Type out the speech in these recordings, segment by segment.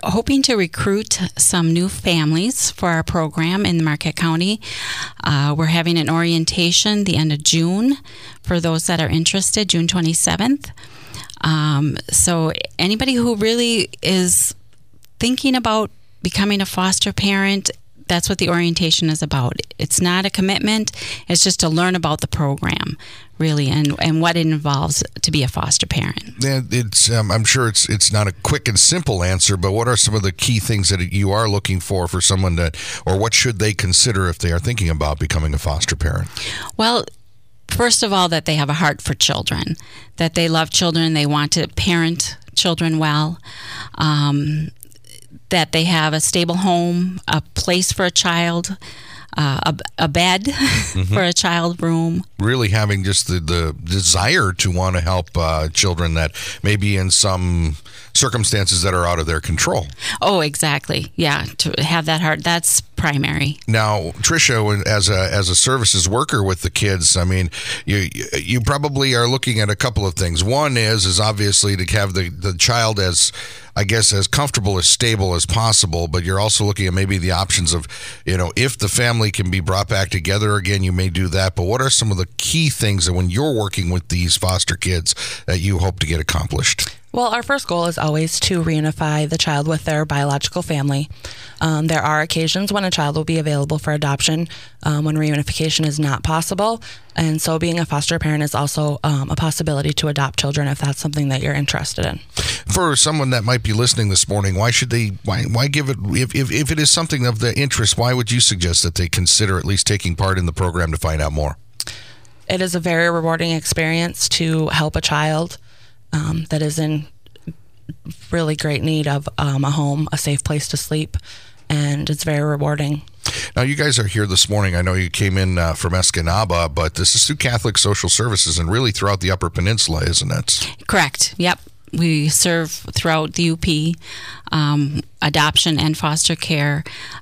hoping to recruit some new families for our program in Marquette County. We're having an orientation the end of June for those that are interested, June 27th. So anybody who really is thinking about becoming a foster parent, that's what the orientation is about. It's not a commitment. It's just to learn about the program, really, and what it involves to be a foster parent. It's I'm sure it's not a quick and simple answer, but what are some of the key things that you are looking for someone that, or what should they consider if they are thinking about becoming a foster parent? Well, first of all, that they have a heart for children, that they love children, they want to parent children well, that they have a stable home, a place for a child, a bed for a child room. Really having just the desire to want to help children that may be in some circumstances that are out of their control. Oh, exactly. Yeah, to have that heart, that's primary. Now, Tricia, as a services worker with the kids, I mean, you probably are looking at a couple of things. One is obviously to have the child as, I guess, as comfortable, as stable as possible, but you're also looking at maybe the options of, if the family can be brought back together again, you may do that. But what are some of the key things that when you're working with these foster kids that you hope to get accomplished? Well, our first goal is always to reunify the child with their biological family. There are occasions when a child will be available for adoption when reunification is not possible. And so being a foster parent is also a possibility to adopt children if that's something that you're interested in. For someone that might be listening this morning, why should they, why give it, if it is something of their interest, why would you suggest that they consider at least taking part in the program to find out more? It is a very rewarding experience to help a child that is in really great need of a home, a safe place to sleep, and it's very rewarding. Now, you guys are here this morning. I know you came in from Escanaba, but this is through Catholic Social Services and really throughout the Upper Peninsula, isn't it? Correct. Yep. We serve throughout the UP, adoption and foster care.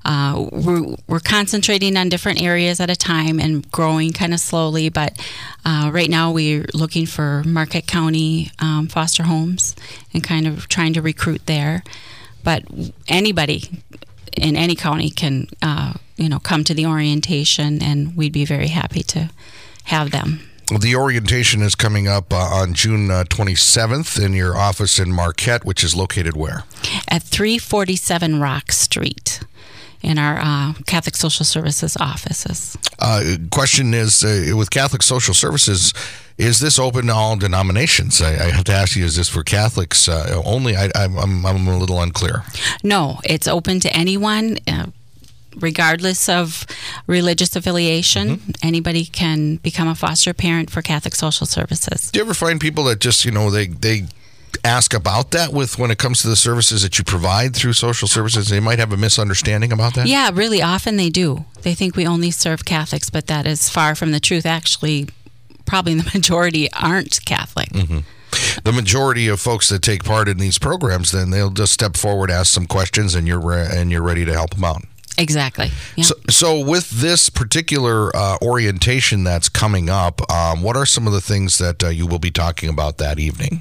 We're concentrating on different areas at a time and growing kind of slowly, but right now we're looking for Marquette County foster homes and kind of trying to recruit there. But anybody in any county can, come to the orientation, and we'd be very happy to have them. The orientation is coming up on June 27th in your office in Marquette, which is located where? At 347 Rock Street in our Catholic Social Services offices. Question is, with Catholic Social Services, is this open to all denominations? I have to ask you, is this for Catholics only? I'm a little unclear. No, it's open to anyone. Regardless of religious affiliation, anybody can become a foster parent for Catholic Social Services. Do you ever find people that just, they ask about that when it comes to the services that you provide through social services? They might have a misunderstanding about that? Yeah, really often they do. They think we only serve Catholics, but that is far from the truth. Actually, probably the majority aren't Catholic. The majority of folks that take part in these programs, then they'll just step forward, ask some questions, and you're ready to help them out. Exactly. Yeah. So with this particular orientation that's coming up, what are some of the things that you will be talking about that evening?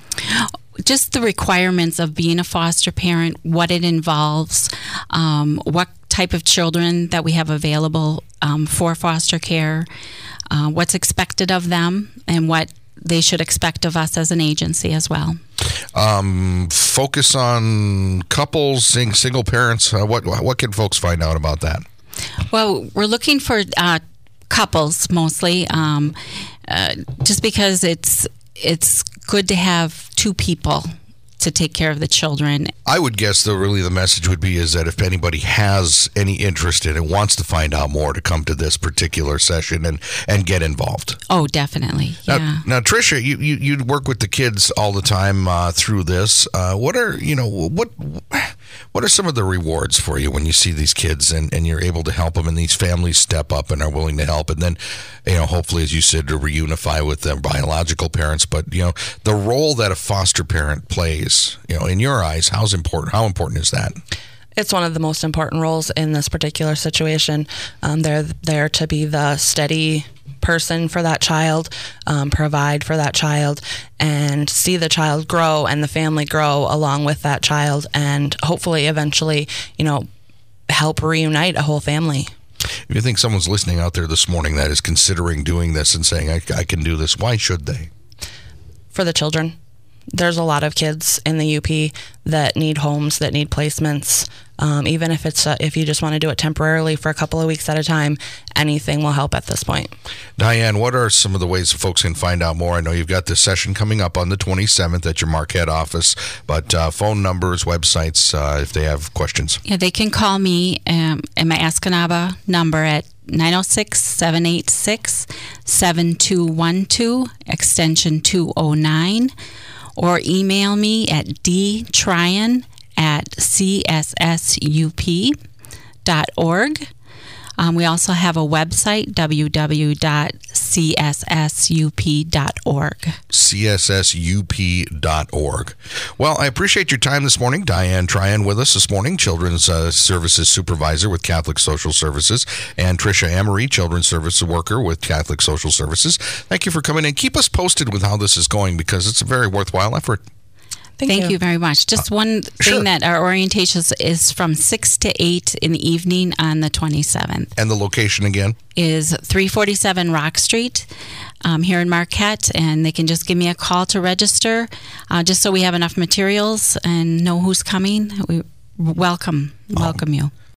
Just the requirements of being a foster parent, what it involves, what type of children that we have available for foster care, what's expected of them, and what they should expect of us as an agency as well. Focus on couples, single parents. What can folks find out about that? Well, we're looking for couples mostly, just because it's good to have two people to take care of the children. I would guess, though, really the message would be is that if anybody has any interest in it, wants to find out more, to come to this particular session and get involved. Oh, definitely. Yeah. Now, Tricia, you work with the kids all the time through this. What are some of the rewards for you when you see these kids and you're able to help them, and these families step up and are willing to help, and then hopefully, as you said, to reunify with their biological parents? But the role that a foster parent plays, in your eyes, how important is that? It's one of the most important roles in this particular situation. They're there to be the steady person for that child, provide for that child, and see the child grow and the family grow along with that child, and hopefully eventually, help reunite a whole family. If you think someone's listening out there this morning that is considering doing this and saying, I can do this, why should they? For the children. There's a lot of kids in the UP that need homes, that need placements. Even if if you just want to do it temporarily for a couple of weeks at a time, anything will help at this point. Diane, what are some of the ways that folks can find out more? I know you've got this session coming up on the 27th at your Marquette office, but phone numbers, websites, if they have questions. Yeah, they can call me at my Escanaba number at 906-786-7212, extension 209, or email me at dtryan@cssup.org. We also have a website, www.cssup.org. cssup.org. Well, I appreciate your time this morning. Diane Tryan with us this morning, Children's Services Supervisor with Catholic Social Services, and Tricia Emery, Children's Service Worker with Catholic Social Services. Thank you for coming in. Keep us posted with how this is going, because it's a very worthwhile effort. Thank you very much. Just one thing, sure. that our orientation is from 6 to 8 in the evening on the 27th. And the location again? Is 347 Rock Street here in Marquette, and they can just give me a call to register, just so we have enough materials and know who's coming. We welcome you.